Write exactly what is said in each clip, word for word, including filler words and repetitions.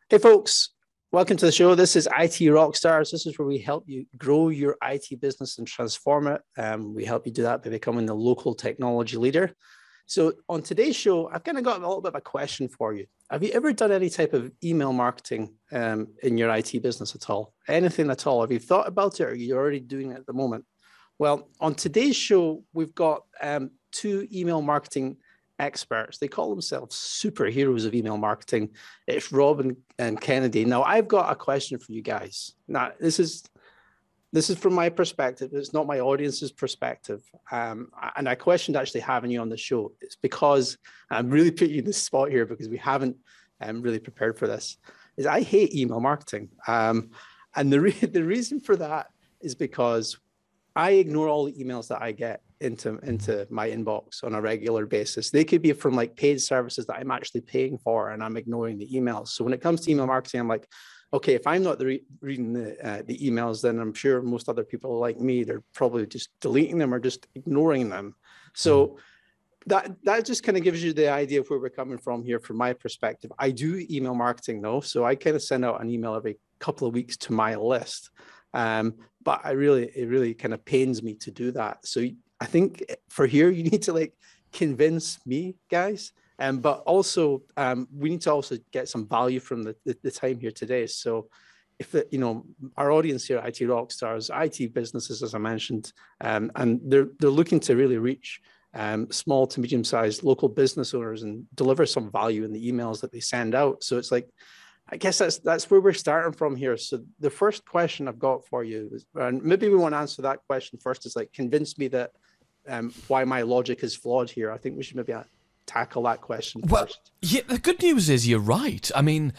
Hey folks, welcome to the show. This is I T Rockstars. This is where we help you grow your I T business and transform it. Um, we help you do that by becoming the local technology leader. So on today's show, I've kind of got a little bit of a question for you. Have you ever done any type of email marketing um, in your I T business at all? Anything at all? Have you thought about it, or are you already doing it at the moment? Well, on today's show, we've got um, two email marketing experts. They call themselves superheroes of email marketing. It's Rob and, and Kennedy. Now, I've got a question for you guys. Now, this is this is from my perspective. It's not my audience's perspective. Um, and I questioned actually having you on the show. It's because I'm really putting you in the spot here because we haven't um, really prepared for this. Is I hate email marketing, um, and the re- the reason for that is because I ignore all the emails that I get into, into my inbox on a regular basis. They could be from like paid services that I'm actually paying for, and I'm ignoring the emails. So when it comes to email marketing, I'm like, okay, if I'm not the re- reading the, uh, the emails, then I'm sure most other people like me, they're probably just deleting them or just ignoring them. So that, that just kind of gives you the idea of where we're coming from here from my perspective. I do email marketing though. So I kind of send out an email every couple of weeks to my list. Um, but I really, it really kind of pains me to do that. So I think for here, you need to like convince me, guys. Um, but also, um, we need to also get some value from the, the, the time here today. So if, the, you know, our audience here, I T Rockstars, I T businesses, as I mentioned, um, and they're, they're looking to really reach um, small to medium-sized local business owners and deliver some value in the emails that they send out. So it's like, I guess that's that's where we're starting from here. So the first question I've got for you is, and maybe we want to answer that question first, is like, convince me that um, why my logic is flawed here. I think we should maybe tackle that question well, first. Yeah, the good news is you're right. I mean,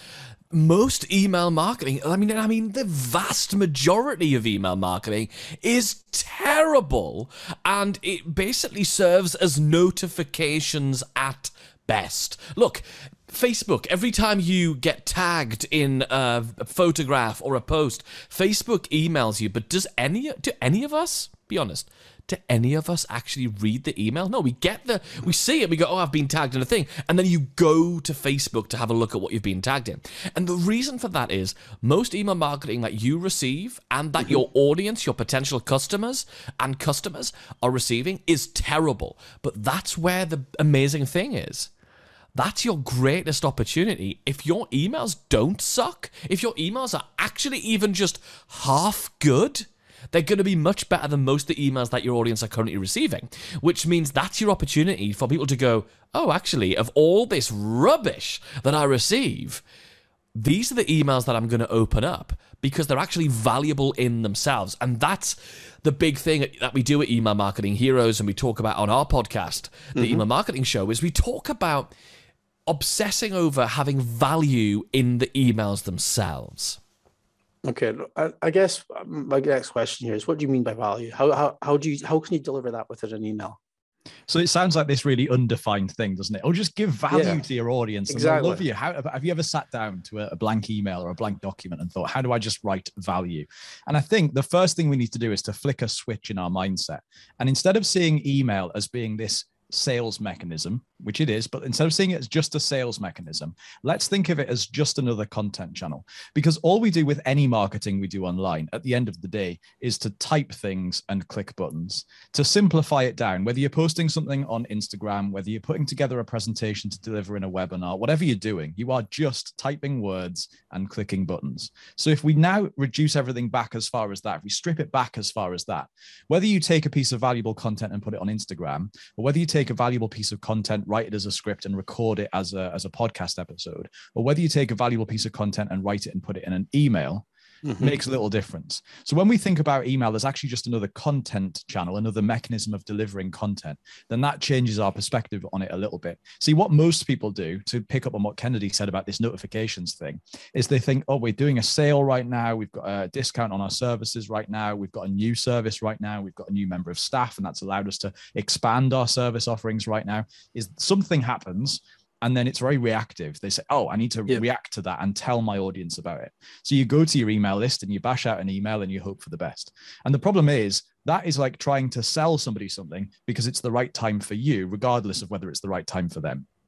most email marketing, I mean, I mean, the vast majority of email marketing is terrible, and it basically serves as notifications at best. Look, Facebook, every time you get tagged in a photograph or a post, Facebook emails you. But does any, do any of us, be honest, do any of us actually read the email? No, we get the, we see it, we go, oh, I've been tagged in a thing. And then you go to Facebook to have a look at what you've been tagged in. And the reason for that is most email marketing that you receive and that your audience, your potential customers and customers are receiving is terrible. But that's where the amazing thing is. That's your greatest opportunity. If your emails don't suck, if your emails are actually even just half good, they're going to be much better than most of the emails that your audience are currently receiving, which means that's your opportunity for people to go, oh, actually, of all this rubbish that I receive, these are the emails that I'm going to open up because they're actually valuable in themselves. And that's the big thing that we do at Email Marketing Heroes and we talk about on our podcast, the mm-hmm. Email Marketing Show, is we talk about obsessing over having value in the emails themselves. Okay, I, I guess my next question here is, what do you mean by value? How how how do you how can you deliver that within an email? So it sounds like this really undefined thing, doesn't it? Or just give value yeah, to your audience. And exactly. They'll love you. How, have you ever sat down to a, a blank email or a blank document and thought, how do I just write value? And I think the first thing we need to do is to flick a switch in our mindset. And instead of seeing email as being this sales mechanism, which it is, but instead of seeing it as just a sales mechanism, let's think of it as just another content channel. Because all we do with any marketing we do online at the end of the day is to type things and click buttons. To simplify it down, whether you're posting something on Instagram, whether you're putting together a presentation to deliver in a webinar, whatever you're doing, you are just typing words and clicking buttons. So if we now reduce everything back as far as that, if we strip it back as far as that, whether you take a piece of valuable content and put it on Instagram, or whether you take a valuable piece of content, write it as a script and record it as a, as a podcast episode, or whether you take a valuable piece of content and write it and put it in an email, mm-hmm. makes a little difference. So when we think about email as actually just another content channel, another mechanism of delivering content, then that changes our perspective on it a little bit. See, what most people do, to pick up on what Kennedy said about this notifications thing, is they think, oh, we're doing a sale right now. We've got a discount on our services right now. We've got a new service right now. We've got a new member of staff, and that's allowed us to expand our service offerings right now. Is something happens, and then it's very reactive. They say, oh, I need to yeah. react to that and tell my audience about it. So you go to your email list and you bash out an email and you hope for the best. And the problem is that is like trying to sell somebody something because it's the right time for you, regardless of whether it's the right time for them.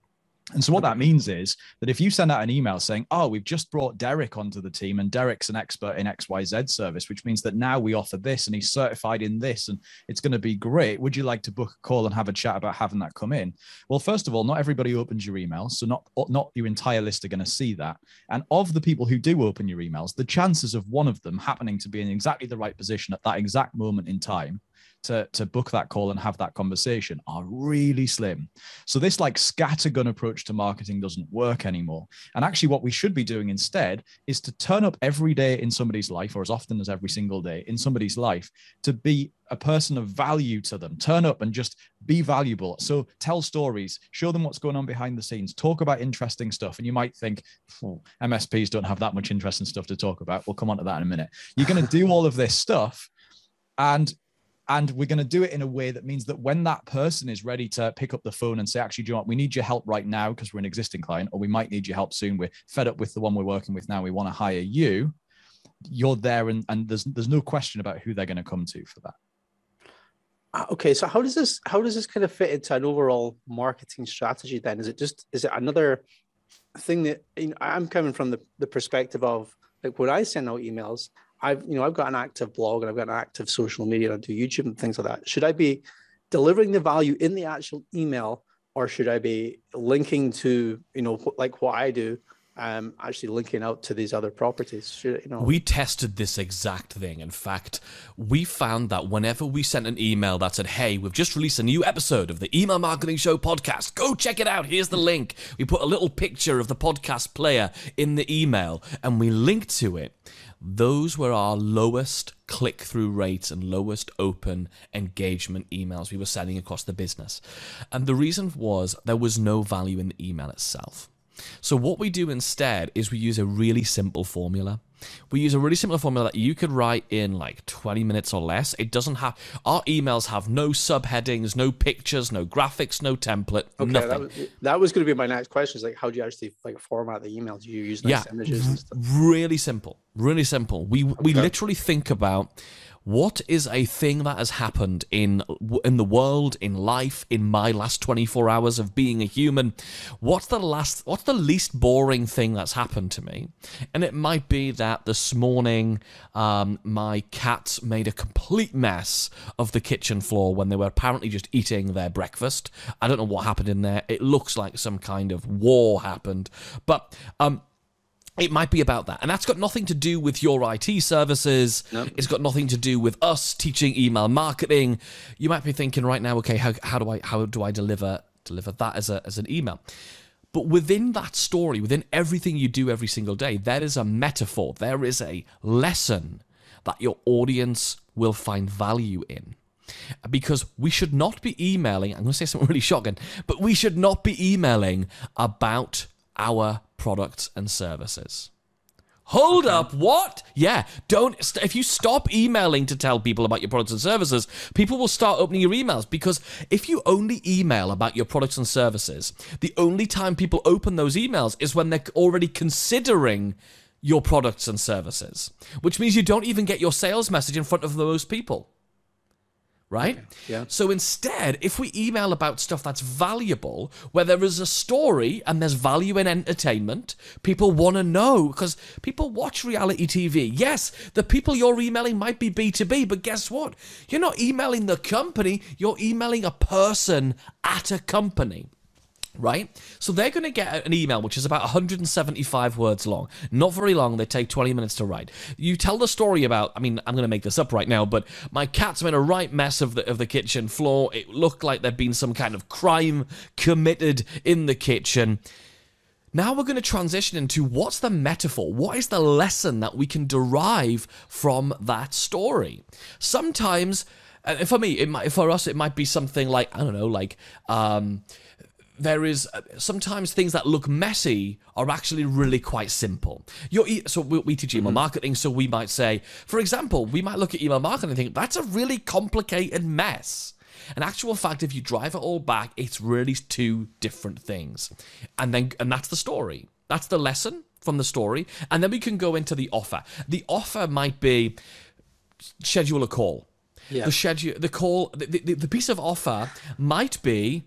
And so what that means is that if you send out an email saying, oh, we've just brought Derek onto the team and Derek's an expert in X Y Z service, which means that now we offer this and he's certified in this and it's going to be great. Would you like to book a call and have a chat about having that come in? Well, first of all, not everybody opens your emails. So not, not your entire list are going to see that. And of the people who do open your emails, the chances of one of them happening to be in exactly the right position at that exact moment in time to, to book that call and have that conversation are really slim. So this like scattergun approach to marketing doesn't work anymore. And actually what we should be doing instead is to turn up every day in somebody's life, or as often as every single day in somebody's life, to be a person of value to them. Turn up and just be valuable. So tell stories, show them what's going on behind the scenes, talk about interesting stuff. And you might think, oh, M S Ps don't have that much interesting stuff to talk about. We'll come on to that in a minute. You're going to do all of this stuff, and And we're going to do it in a way that means that when that person is ready to pick up the phone and say, actually, do you know what? We need your help right now because we're an existing client, or we might need your help soon. We're fed up with the one we're working with now. We want to hire you. You're there, and, and there's there's no question about who they're going to come to for that. Okay, so how does this how does this kind of fit into an overall marketing strategy then? Is it just is it another thing that, you know, I'm coming from the, the perspective of, like, when I send out emails, I've, you know, I've got an active blog and I've got an active social media, and I do YouTube and things like that. Should I be delivering the value in the actual email, or should I be linking to, you know, like what I do, um, actually linking out to these other properties? Should, you know? We tested this exact thing. In fact, we found that whenever we sent an email that said, hey, we've just released a new episode of the Email Marketing Show podcast, go check it out, here's the link. We put a little picture of the podcast player in the email and we linked to it. Those were our lowest click-through rates and lowest open engagement emails we were sending across the business. And the reason was there was no value in the email itself. So what we do instead is we use a really simple formula. We use a really simple formula that you could write in like twenty minutes or less. It doesn't have, our emails have no subheadings, no pictures, no graphics, no template, okay, nothing. That was, that was going to be my next question, is like, how do you actually like format the email? Do you use nice yeah, images and stuff? Really simple, really simple. We, okay. we literally think about, what is a thing that has happened in in the world, in life, in my last twenty-four hours of being a human? What's the last, what's the least boring thing that's happened to me? And it might be that this morning um, my cats made a complete mess of the kitchen floor when they were apparently just eating their breakfast. I don't know what happened in there. It looks like some kind of war happened. But um, it might be about that. And that's got nothing to do with your I T services. Nope. It's got nothing to do with us teaching email marketing. You might be thinking right now, okay, how, how do I how do I deliver deliver that as a as an email? But within that story, within everything you do every single day, there is a metaphor. There is a lesson that your audience will find value in. Because we should not be emailing, I'm going to say something really shocking, but we should not be emailing about our products and services. Hold okay. up, what? Yeah, don't, if you stop emailing to tell people about your products and services, people will start opening your emails, because if you only email about your products and services, the only time people open those emails is when they're already considering your products and services, which means you don't even get your sales message in front of those people. Right? Okay. Yeah. So instead, if we email about stuff that's valuable, where there is a story and there's value in entertainment, people want to know, because people watch reality T V. Yes, the people you're emailing might be B two B, but guess what? You're not emailing the company, you're emailing a person at a company. Right? So they're going to get an email which is about one hundred seventy-five words long. Not very long. They take twenty minutes to write. You tell the story about, I mean, I'm going to make this up right now, but my cat's made a right mess of the of the kitchen floor. It looked like there'd been some kind of crime committed in the kitchen. Now we're going to transition into, what's the metaphor? What is the lesson that we can derive from that story? Sometimes, and for me, it might, for us, it might be something like, I don't know, like, um... there is sometimes things that look messy are actually really quite simple. You're, so we, we teach email mm-hmm. marketing, so we might say, for example, we might look at email marketing and think, that's a really complicated mess. In actual fact, if you drive it all back, it's really two different things. And then, and that's the story. That's the lesson from the story. And then we can go into the offer. The offer might be, schedule a call. Yeah. The schedule, the call, the, the, the piece of offer might be,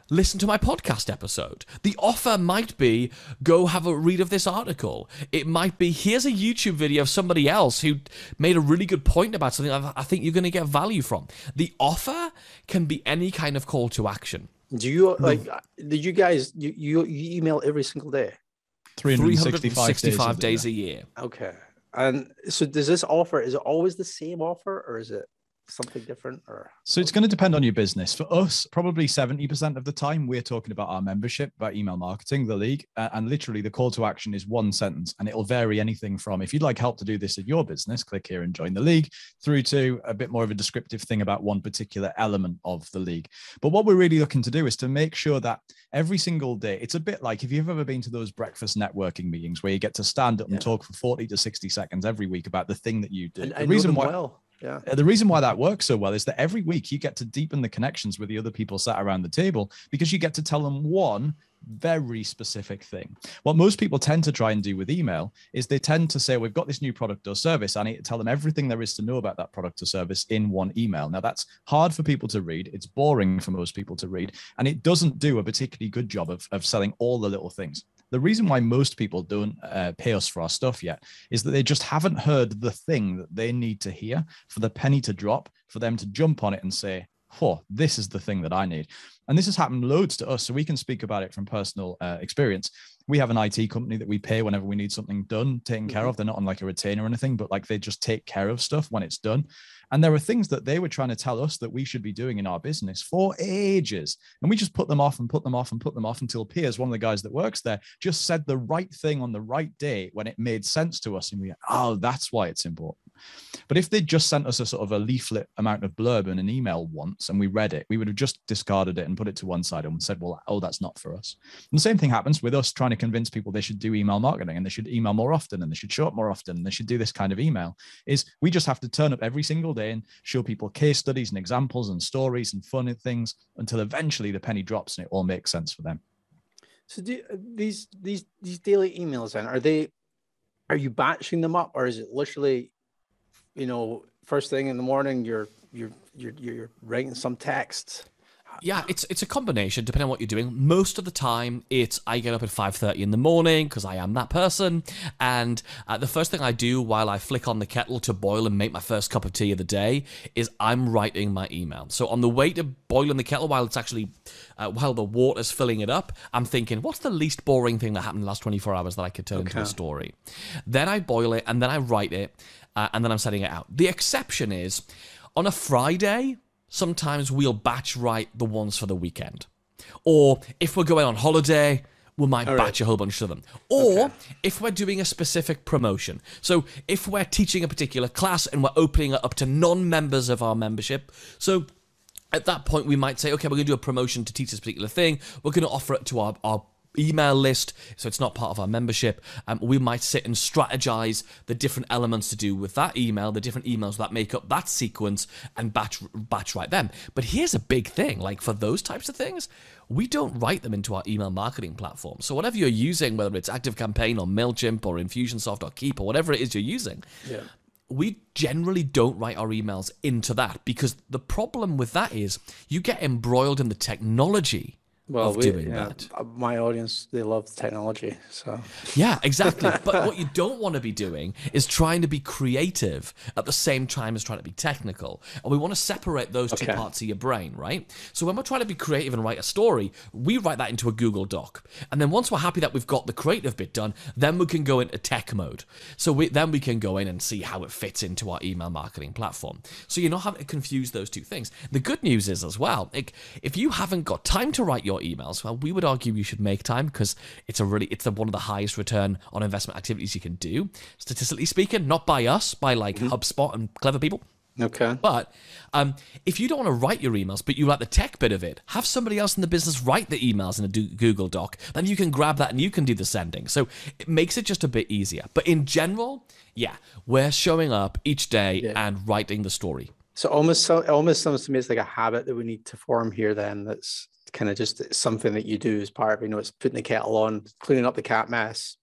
listen to my podcast episode. The offer might be, go have a read of this article. It might be, here's a YouTube video of somebody else who made a really good point about something I think you're going to get value from. The offer can be any kind of call to action. Do you, like, did you guys, you, you, you email every single day? three hundred sixty-five days a year. Okay. And so does this offer, is it always the same offer, or is it something different? Or so it's going to depend on your business. For us, probably seventy percent of the time we're talking about our membership, about email marketing, the league, uh, and literally the call to action is one sentence, and it'll vary anything from, if you'd like help to do this in your business, click here and join the league, through to a bit more of a descriptive thing about one particular element of the league. But what we're really looking to do is to make sure that every single day, it's a bit like if you've ever been to those breakfast networking meetings where you get to stand up yeah. and talk for forty to sixty seconds every week about the thing that you do. And the I reason know them why well. Yeah. The reason why that works so well is that every week you get to deepen the connections with the other people sat around the table, because you get to tell them one very specific thing. What most people tend to try and do with email is they tend to say, we've got this new product or service. I need to tell them everything there is to know about that product or service in one email. Now, that's hard for people to read. It's boring for most people to read, and it doesn't do a particularly good job of, of selling all the little things. The reason why most people don't uh, pay us for our stuff yet is that they just haven't heard the thing that they need to hear for the penny to drop, for them to jump on it and say, oh, this is the thing that I need. And this has happened loads to us, so we can speak about it from personal uh, experience. We have an I T company that we pay whenever we need something done, taken care of. They're not on like a retainer or anything, but like they just take care of stuff when it's done. And there are things that they were trying to tell us that we should be doing in our business for ages. And we just put them off and put them off and put them off until Piers, one of the guys that works there, just said the right thing on the right day when it made sense to us. And we go, oh, that's why it's important. But if they just sent us a sort of a leaflet amount of blurb in an email once and we read it, we would have just discarded it and put it to one side and said, well, oh, that's not for us. And the same thing happens with us trying to convince people they should do email marketing and they should email more often and they should show up more often and they should do this kind of email. Is we just have to turn up every single day and show people case studies and examples and stories and fun things until eventually the penny drops and it all makes sense for them. So do these these these daily emails then, are they, are you batching them up, or is it literally, you know, first thing in the morning, you're you're you're you're writing some text? Yeah, it's it's a combination depending on what you're doing. Most of the time, it's I get up at five thirty in the morning because I am that person, and uh, the first thing I do while I flick on the kettle to boil and make my first cup of tea of the day is I'm writing my email. So on the way to boiling the kettle, while it's actually uh, while the water's filling it up, I'm thinking, what's the least boring thing that happened in the last twenty-four hours that I could turn okay. into a story? Then I boil it, and then I write it, uh, and then I'm setting it out. The exception is on a Friday. Sometimes we'll batch write the ones for the weekend. Or if we're going on holiday, we might All batch right. a whole bunch of them. Or okay. if we're doing a specific promotion. So if we're teaching a particular class and we're opening it up to non-members of our membership. So at that point, we might say, okay, we're going to do a promotion to teach this particular thing. We're going to offer it to our, our email list, so it's not part of our membership. Um, we might sit and strategize the different elements to do with that email, the different emails that make up that sequence, and batch batch write them. But here's a big thing, like for those types of things, we don't write them into our email marketing platform. So whatever you're using, whether it's ActiveCampaign or MailChimp or Infusionsoft or Keep or whatever it is you're using, yeah. we generally don't write our emails into that, because the problem with that is you get embroiled in the technology Well, of we, doing yeah, that. My audience, they love technology. So yeah, exactly. But what you don't want to be doing is trying to be creative at the same time as trying to be technical. And we want to separate those okay. two parts of your brain, right? So when we're trying to be creative and write a story, we write that into a Google Doc. And then once we're happy that we've got the creative bit done, then we can go into tech mode. So we, then we can go in and see how it fits into our email marketing platform. So you're not having to confuse those two things. The good news is as well, like, if you haven't got time to write your emails, well, we would argue you should make time, because it's a really it's the, one of the highest return on investment activities you can do, statistically speaking, not by us, by like mm-hmm. HubSpot and clever people. Okay. But um, if you don't want to write your emails, but you like the tech bit of it, have somebody else in the business write the emails in a do- Google Doc. Then you can grab that and you can do the sending. So it makes it just a bit easier. But in general, yeah, we're showing up each day yeah. and writing the story. So almost, so almost sounds to me it's like a habit that we need to form here. Then that's kind of just something that you do as part of, you know, it's putting the kettle on, cleaning up the cat mess,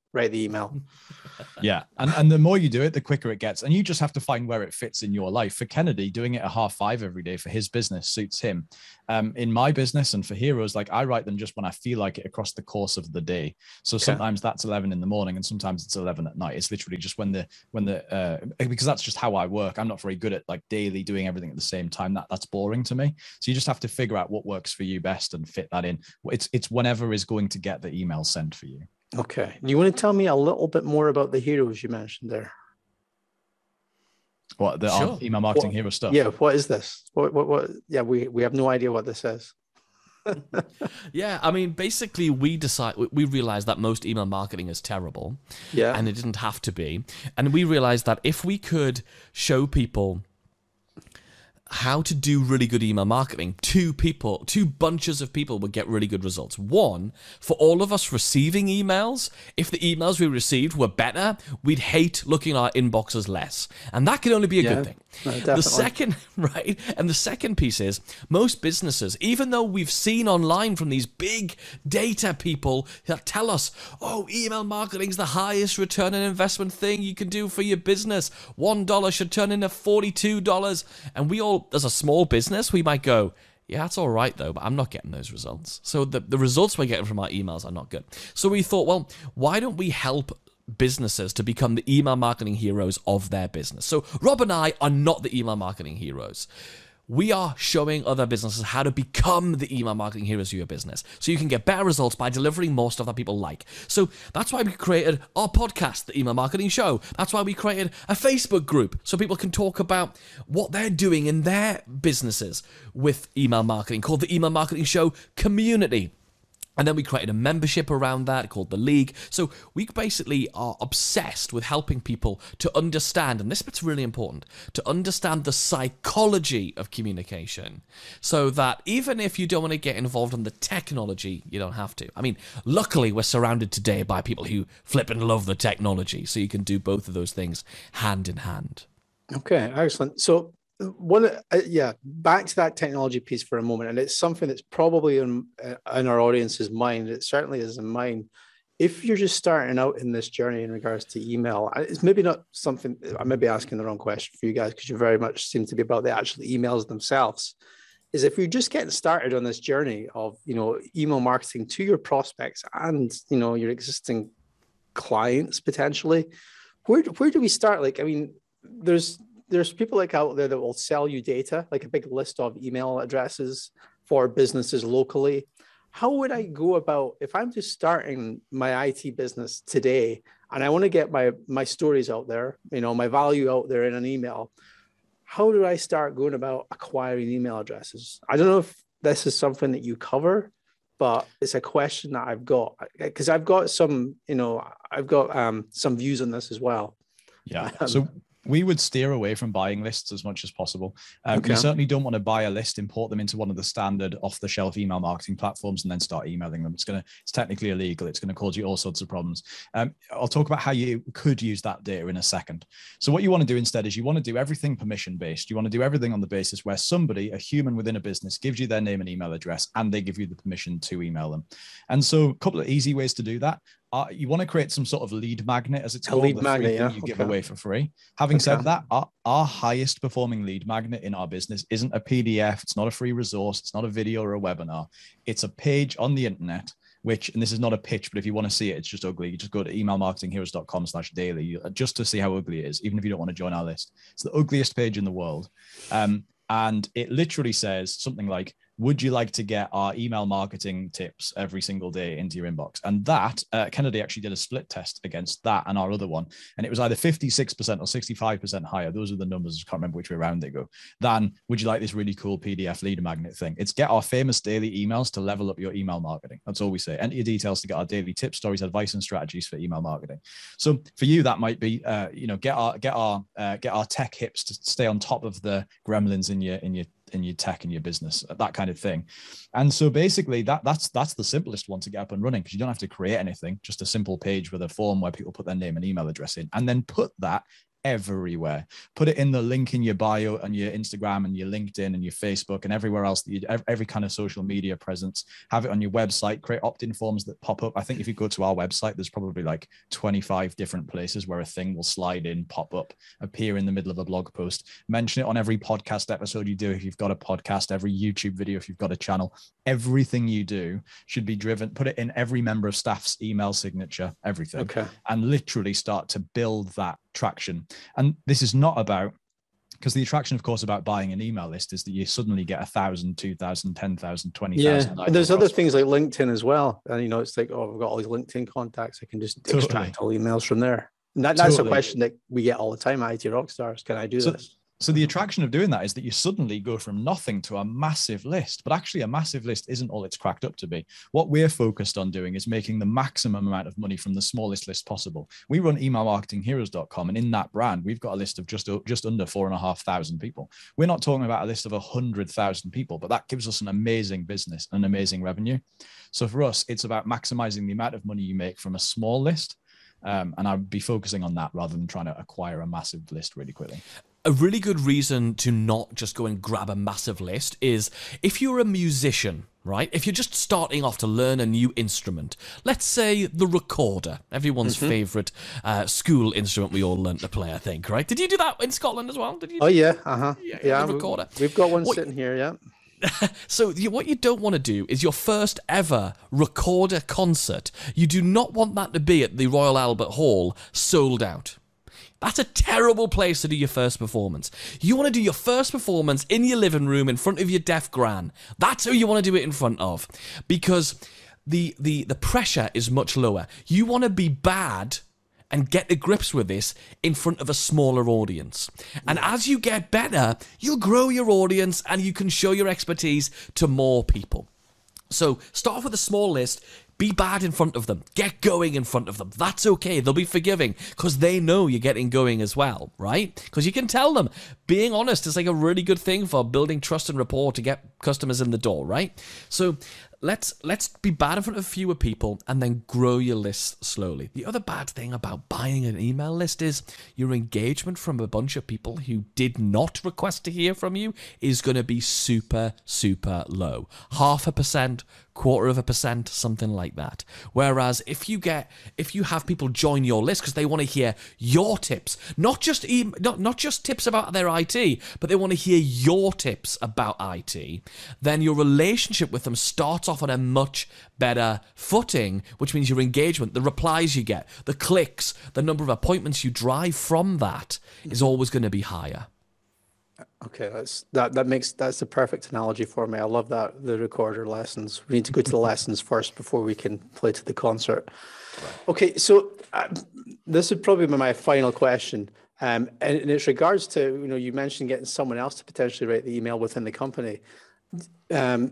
write the email. Yeah. And, and the more you do it, the quicker it gets. And you just have to find where it fits in your life. For Kennedy, doing it at half five every day for his business suits him. Um, in my business and for Heroes, like I write them just when I feel like it across the course of the day. So okay. sometimes that's eleven in the morning and sometimes it's eleven at night. It's literally just when the, when the, uh, because that's just how I work. I'm not very good at like daily doing everything at the same time. That that's boring to me. So you just have to figure out what works for you best and fit that in. It's, it's whenever is going to get the email sent for you. Okay. Do you want to tell me a little bit more about the heroes you mentioned there? What, the sure. email marketing what, hero stuff? Yeah. What is this? What, what, what? Yeah, we, we have no idea what this is. Yeah, I mean, basically, we decide we realized that most email marketing is terrible. Yeah. And it didn't have to be. And we realized that if we could show people how to do really good email marketing, two people, two bunches of people would get really good results. One, for all of us receiving emails, if the emails we received were better, we'd hate looking at our inboxes less. And that can only be a yeah, good thing. No, the second, right? And the second piece is most businesses, even though we've seen online from these big data people that tell us, oh, email marketing is the highest return on investment thing you can do for your business. One dollar should turn into forty-two dollars. And we all, as a small business, we might go, yeah, that's all right, though, but I'm not getting those results. So the, the results we're getting from our emails are not good. So we thought, well, why don't we help businesses to become the email marketing heroes of their business? So Rob and I are not the email marketing heroes. We are showing other businesses how to become the email marketing heroes of your business so you can get better results by delivering more stuff that people like. So that's why we created our podcast, The Email Marketing Show. That's why we created a Facebook group so people can talk about what they're doing in their businesses with email marketing, called The Email Marketing Show Community. And then we created a membership around that called The League. So we basically are obsessed with helping people to understand, and this bit's really important, to understand the psychology of communication so that even if you don't want to get involved in the technology, you don't have to. I mean, luckily we're surrounded today by people who flip and love the technology, so you can do both of those things hand in hand. Okay, excellent. So one, uh, yeah, back to that technology piece for a moment, and it's something that's probably in, uh, in our audience's mind. It certainly is in mine. If you're just starting out in this journey in regards to email, it's maybe not something, I may be asking the wrong question for you guys because you very much seem to be about the actual emails themselves, is if you're just getting started on this journey of, you know, email marketing to your prospects and, you know, your existing clients potentially, where, where do we start? Like, I mean, there's, There's people like out there that will sell you data, like a big list of email addresses for businesses locally. How would I go about if I'm just starting my I T business today and I want to get my, my stories out there, you know, my value out there in an email? How do I start going about acquiring email addresses? I don't know if this is something that you cover, but it's a question that I've got because I've got some, you know, I've got um, some views on this as well. Yeah. So we would steer away from buying lists as much as possible. Um, okay. You certainly don't want to buy a list, import them into one of the standard off-the-shelf email marketing platforms, and then start emailing them. It's going to, it's technically illegal. It's going to cause you all sorts of problems. Um, I'll talk about how you could use that data in a second. So what you want to do instead is you want to do everything permission-based. You want to do everything on the basis where somebody, a human within a business, gives you their name and email address, and they give you the permission to email them. And so a couple of easy ways to do that. Uh, you want to create some sort of lead magnet, as it's called, a lead the magnet, free yeah. thing you okay. give away for free. Having okay. said that, our, our highest performing lead magnet in our business isn't a P D F. It's not a free resource. It's not a video or a webinar. It's a page on the internet, which, and this is not a pitch, but if you want to see it, it's just ugly. You just go to email marketing heroes dot com slash daily just to see how ugly it is, even if you don't want to join our list. It's the ugliest page in the world. Um, and it literally says something like, would you like to get our email marketing tips every single day into your inbox? And that, uh, Kennedy actually did a split test against that and our other one. And it was either fifty-six percent or sixty-five percent higher. Those are the numbers. I can't remember which way around they go. Than, would you like this really cool P D F lead magnet thing? It's get our famous daily emails to level up your email marketing. That's all we say. Enter your details to get our daily tips, stories, advice, and strategies for email marketing. So for you, that might be, uh, you know, get our, get our, uh, get our tech hips to stay on top of the gremlins in your, in your, in your tech and your business, that kind of thing. And so basically that that's that's the simplest one to get up and running, because you don't have to create anything, just a simple page with a form where people put their name and email address in, and then put that everywhere. Put it in the link in your bio and your Instagram and your LinkedIn and your Facebook and everywhere else that you, every kind of social media presence. Have it on your website, create opt-in forms that pop up. I think if you go to our website, there's probably like twenty-five different places where a thing will slide in, pop up, appear in the middle of a blog post. Mention it on every podcast episode you do if you've got a podcast, every YouTube video if you've got a channel. Everything you do should be driven. Put it in every member of staff's email signature, everything. Okay. And literally start to build that traction. And this is not about, because the attraction, of course, about buying an email list is that you suddenly get a thousand, two thousand, ten thousand, twenty thousand. Yeah, and there's other things like LinkedIn as well. And you know, it's like, oh, I've got all these LinkedIn contacts. I can just totally. extract all emails from there. And that, that's totally. a question that we get all the time at I T Rockstars. Can I do so, this? So the attraction of doing that is that you suddenly go from nothing to a massive list, but actually a massive list isn't all it's cracked up to be. What we're focused on doing is making the maximum amount of money from the smallest list possible. We run email marketing heroes dot com, and in that brand, we've got a list of just, just under four and a half thousand people. We're not talking about a list of a hundred thousand people, but that gives us an amazing business, an amazing revenue. So for us, it's about maximizing the amount of money you make from a small list. Um, and I'd be focusing on that rather than trying to acquire a massive list really quickly. A really good reason to not just go and grab a massive list is if you're a musician, right? If you're just starting off to learn a new instrument, let's say the recorder, everyone's mm-hmm. favorite uh, school instrument we all learned to play, I think, right? Did you do that in Scotland as well? Did you? Oh, yeah. Uh-huh. Yeah, yeah the recorder. We've got one what, sitting here, yeah. So you, what you don't want to do is your first ever recorder concert. You do not want that to be at the Royal Albert Hall sold out. That's a terrible place to do your first performance. You want to do your first performance in your living room in front of your deaf gran. That's who you want to do it in front of, because the the the pressure is much lower. You want to be bad and get to grips with this in front of a smaller audience. And as you get better, you'll grow your audience and you can show your expertise to more people. So start off with a small list. Be bad in front of them. Get going in front of them. That's okay. They'll be forgiving because they know you're getting going as well, right? Because you can tell them. Being honest is like a really good thing for building trust and rapport to get customers in the door, right? So let's let's be bad in front of fewer people and then grow your list slowly. The other bad thing about buying an email list is your engagement from a bunch of people who did not request to hear from you is going to be super, super low. Half a percent, quarter of a percent, something like that. Whereas if you get, if you have people join your list because they want to hear your tips, not just e- not, not just tips about their I T, but they want to hear your tips about I T, then your relationship with them starts off on a much better footing, which means your engagement, the replies you get, the clicks, the number of appointments you drive from that is always going to be higher. Okay, that's that that makes that's the perfect analogy for me. I love that, the recorder lessons. We need to go to the lessons first before we can play to the concert. Okay, so uh, this would probably be my final question. Um, and, and it's regards to, you know, you mentioned getting someone else to potentially write the email within the company. Um,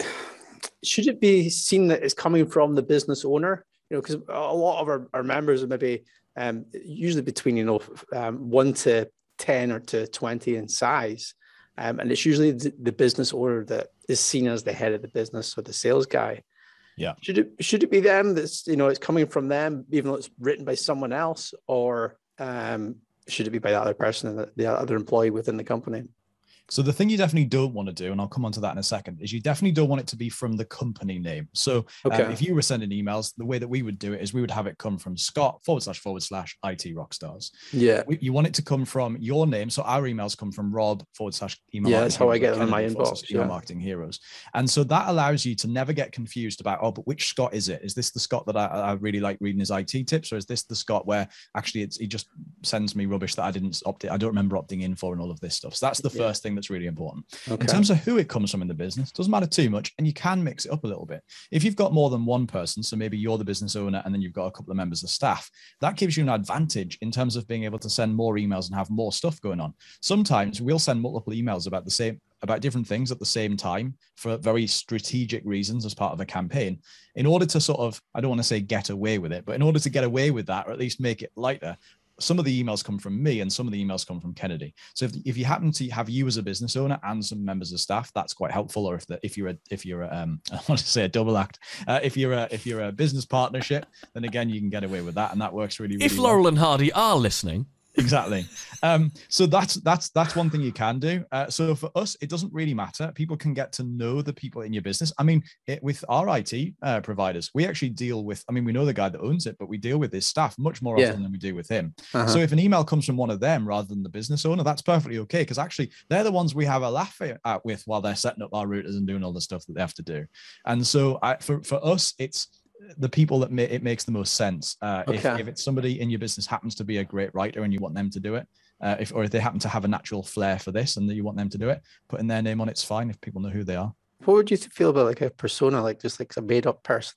should it be seen that it's coming from the business owner? You know, because a lot of our, our members are maybe um, usually between, you know, um, one to ten or to twenty in size. Um, and it's usually the, the business owner that is seen as the head of the business or the sales guy. Yeah. Should it, should it be them that's, you know, it's coming from them, even though it's written by someone else, or um, should it be by the other person, the other employee within the company? So the thing you definitely don't want to do, and I'll come on to that in a second, is you definitely don't want it to be from the company name. So okay. um, if you were sending emails, the way that we would do it is we would have it come from Scott forward slash forward slash I T Rockstars. Yeah. We, you want it to come from your name. So our emails come from Rob forward slash email. Yeah, that's how I get them in my inbox. Email yeah. marketing heroes. And so that allows you to never get confused about, oh, but which Scott is it? Is this the Scott that I, I really like reading his I T tips? Or is this the Scott where actually it's, he just sends me rubbish that I didn't opt in, I don't remember opting in for and all of this stuff. So that's the first yeah. thing that's really important. Okay. In terms of who it comes from in the business, doesn't matter too much, and you can mix it up a little bit. If you've got more than one person, so maybe you're the business owner and then you've got a couple of members of staff, that gives you an advantage in terms of being able to send more emails and have more stuff going on. Sometimes we'll send multiple emails about the same about different things at the same time for very strategic reasons as part of a campaign, in order to sort of, I don't want to say get away with it, but in order to get away with that, or at least make it lighter, some of the emails come from me and some of the emails come from Kennedy. So if, if you happen to have you as a business owner and some members of staff, that's quite helpful. Or if the, if you're a, if you're a, um, I want to say a double act, uh, if you're a, if you're a business partnership, then again, you can get away with that. And that works really, really If Laurel well. and Hardy are listening, Exactly. Um, so that's that's that's one thing you can do. Uh, so for us, it doesn't really matter. People can get to know the people in your business. I mean, it, with our I T uh, providers, we actually deal with. I mean, we know the guy that owns it, but we deal with his staff much more Yeah. often than we do with him. Uh-huh. So if an email comes from one of them rather than the business owner, that's perfectly okay, because actually they're the ones we have a laugh at with while they're setting up our routers and doing all the stuff that they have to do. And so I, for for us, it's the people that ma- it makes the most sense. Uh, Okay. if, if it's somebody in your business happens to be a great writer and you want them to do it, uh, if or if they happen to have a natural flair for this and that you want them to do it, putting their name on it's fine if people know who they are. What would you feel about like a persona, like just like a made up person?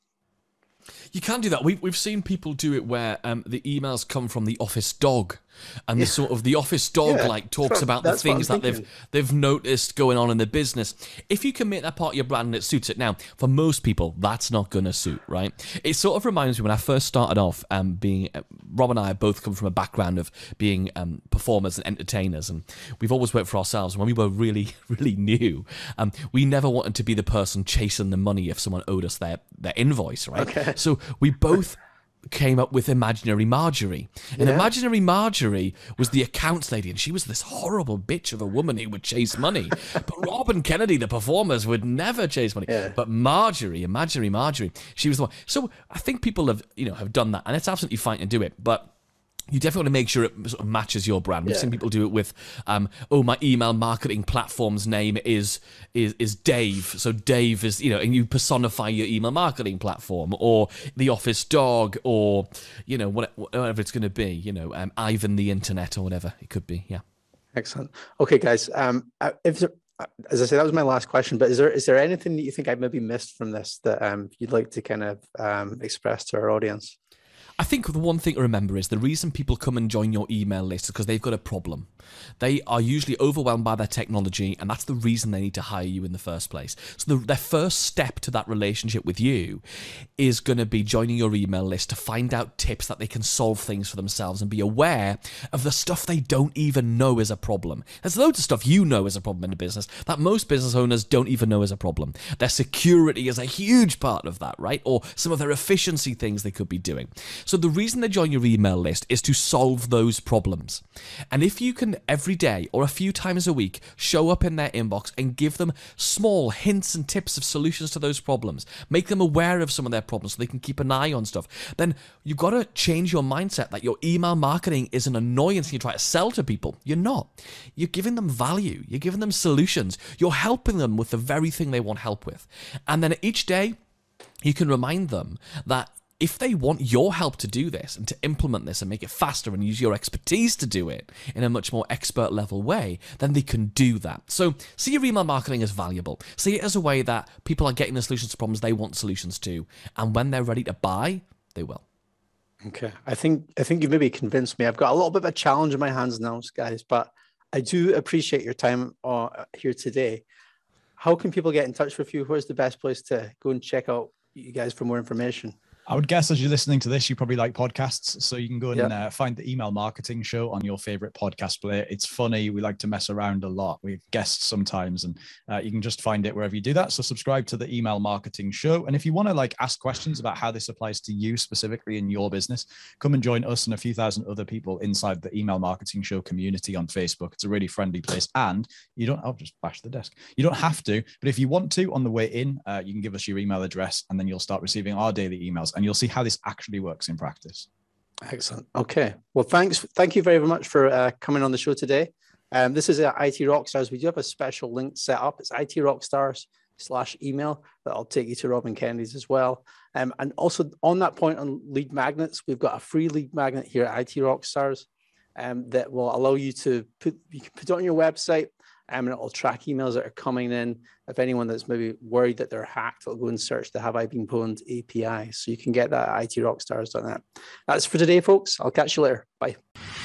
You can do that. We've, we've seen people do it where um, the emails come from the office dog, and the sort of the office dog Yeah, like talks what- about the that's what things I'm that they've thinking. they've noticed going on in the business. If you can make that part of your brand and it suits it, now for most people that's not going to suit, right? It sort of reminds me when I first started off, um, being uh, Rob and I both come from a background of being um, performers and entertainers, and we've always worked for ourselves. When we were really really new, um, we never wanted to be the person chasing the money if someone owed us their their invoice, right? Okay. So we both came up with Imaginary Marjorie. And Yeah. Imaginary Marjorie was the accounts lady, and she was this horrible bitch of a woman who would chase money. But Rob and Kennedy, the performers, would never chase money. Yeah. But Marjorie, Imaginary Marjorie, she was the one. So I think people have, you know, have done that, and it's absolutely fine to do it. But you definitely want to make sure it sort of matches your brand. We've Yeah. seen people do it with, um, oh, my email marketing platform's name is is is Dave. So Dave is, you know, and you personify your email marketing platform, or the office dog, or, you know, whatever it's going to be, you know, um, Ivan the internet or whatever it could be. Yeah. Excellent. Okay, guys. Um, uh, if there, uh, as I said, that was my last question. But is there is there anything that you think I maybe missed from this that um you'd like to kind of um express to our audience? I think the one thing to remember is the reason people come and join your email list is because they've got a problem. They are usually overwhelmed by their technology, and that's the reason they need to hire you in the first place. So the, their first step to that relationship with you is going to be joining your email list to find out tips that they can solve things for themselves and be aware of the stuff they don't even know is a problem. There's loads of stuff you know is a problem in a business that most business owners don't even know is a problem. Their security is a huge part of that, right? Or some of their efficiency things they could be doing. So the reason they join your email list is to solve those problems. And if you can every day or a few times a week show up in their inbox and give them small hints and tips of solutions to those problems, make them aware of some of their problems so they can keep an eye on stuff, then you've got to change your mindset that your email marketing is an annoyance and you try to sell to people. You're not. You're giving them value. You're giving them solutions. You're helping them with the very thing they want help with. And then each day you can remind them that if they want your help to do this and to implement this and make it faster and use your expertise to do it in a much more expert level way, then they can do that. So see your email marketing as valuable. See it as a way that people are getting the solutions to problems they want solutions to. And when they're ready to buy, they will. Okay. I think I think you've maybe convinced me. I've got a little bit of a challenge in my hands now, guys, but I do appreciate your time uh, here today. How can people get in touch with you? Where's the best place to go and check out you guys for more information? I would guess as you're listening to this, you probably like podcasts. So you can go and Yep. uh, find the Email Marketing Show on your favorite podcast player. It's funny. We like to mess around a lot. We have guests sometimes, and uh, you can just find it wherever you do that. So subscribe to the Email Marketing Show. And if you want to like ask questions about how this applies to you specifically in your business, come and join us and a few thousand other people inside the Email Marketing Show community on Facebook. It's a really friendly place. And you don't, I'll just bash the desk. You don't have to, but if you want to, on the way in, uh, you can give us your email address and then you'll start receiving our daily emails. And you'll see how this actually works in practice. Excellent. Okay. Well, thanks. Thank you very much for uh, coming on the show today. Um, this is uh, I T Rockstars. We do have a special link set up. It's I T Rockstars slash email that'll take you to Robin Kennedy's as well. Um, and also on that point on lead magnets, we've got a free lead magnet here at I T Rockstars um, that will allow you to put, you can put it on your website. Um, and it'll track emails that are coming in. If anyone that's maybe worried that they're hacked, it'll go and search the Have I Been Pwned A P I. So you can get that at I T Rockstars dot net. That's for today, folks. I'll catch you later. Bye.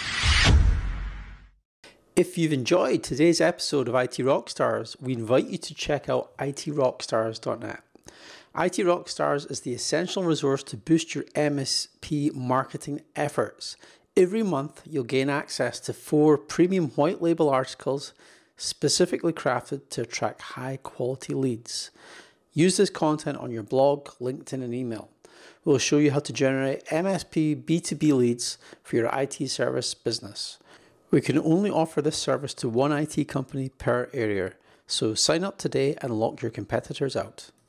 If you've enjoyed today's episode of I T Rockstars, we invite you to check out I T Rockstars dot net. I T Rockstars is the essential resource to boost your M S P marketing efforts. Every month, you'll gain access to four premium white label articles specifically crafted to attract high quality leads. Use this content on your blog, LinkedIn, and email. We'll show you how to generate M S P B two B leads for your I T service business. We can only offer this service to one I T company per area, so sign up today and lock your competitors out.